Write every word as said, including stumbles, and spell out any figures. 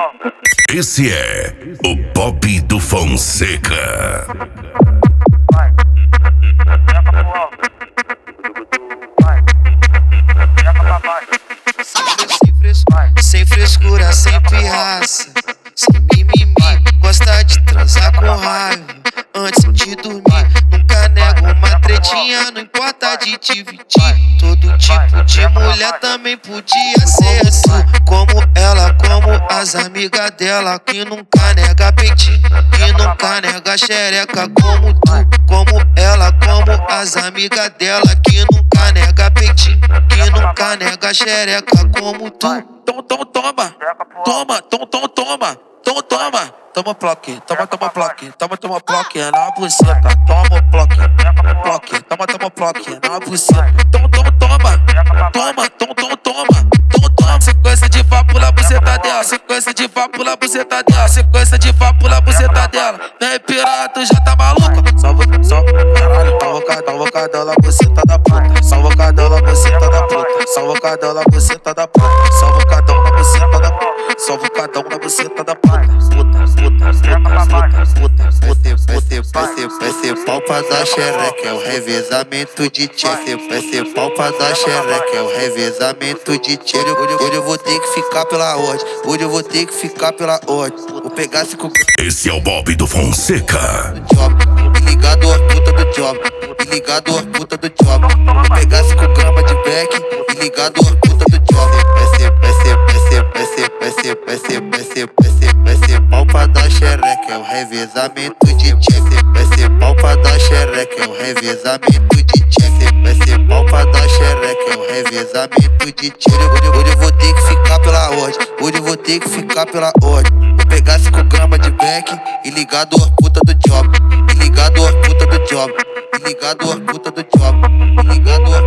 Esse é o Pop do Fonseca. Vai, joga pro alto. Vai, joga pra baixo. Sem frescura, sem frescura, sem pirraça, sem mimimi, gosta de transar com raiva antes de dormir. Nunca nego uma tretinha, não importa de dividir. Todo tipo de mulher também podia ser assim, como ela, como as amigas dela, que nunca nega peitinho, que nunca nega xereca, como tu, como ela, como as amigas dela, que nunca nega peitinho, que nunca nega xereca, como tu. Tom, tom, toma, toma, tom, tom, toma, tom, toma, toma ploque, toma, toma ploque, toma, toma ploque na buceta, toma ploque, ploque, toma, toma ploque na buceta, tom, tom, toma, toma, tom, tom, toma, tom, toma, sequência de vapo na buceta dela, sequência de vapo na buceta dela, sequência de vapo na buceta dela, vem piranha, tu já tá maluco? Salva, salva, caralho, salva o cadão na buceta da puta, salva o cadão na buceta da puta, salva o cadão na buceta da puta, salva o cadão na buceta da puta, salva o cadão na buceta da puta, puta, puta, puta, puta, puta, Vai ser, vai ser, vai ser pau pra dar xereca, é o revezamento de tchê. Vai ser pau pra dar xereca, é o revezamento de tchê. Hoje, hoje eu vou ter que ficar pela ordem, hoje eu vou ter que ficar pela ordem. Vou pegar cinco Esse é o Pop do Fonseca. do job, me ligado a puta do job, me ligado a puta do job. Vou pegar cinco gramas de back, me ligado a puta do job. Vai ser, vai ser, vai ser, vai ser, vai ser, vai ser, vai ser, vai ser, vai ser pau pra dar xereca, é o revezamento de tchê. Vai ser pau pra dar xereca, é o revezamento de tchê. Vai ser pau pra dar xereca, é o revezamento de tchê. Hoje, hoje eu vou ter que ficar pela ordem, hoje eu vou ter que ficar pela ordem. Vou pegar cinco gramas de back e ligado a puta do job, e ligado a puta do job, e ligado a puta do job, e ligado a